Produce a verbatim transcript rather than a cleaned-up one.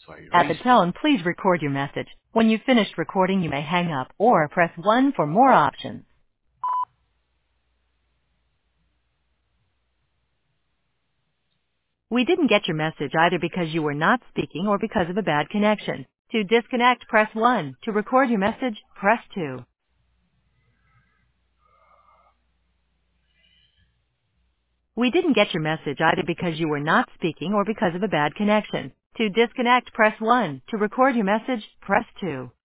So I At the erased it. tone, please record your message. When you've finished recording, you may hang up or press one for more options. We didn't get your message either because you were not speaking or because of a bad connection. To disconnect, press one. To record your message, press two. We didn't get your message either because you were not speaking or because of a bad connection. To disconnect, press one. To record your message, press two.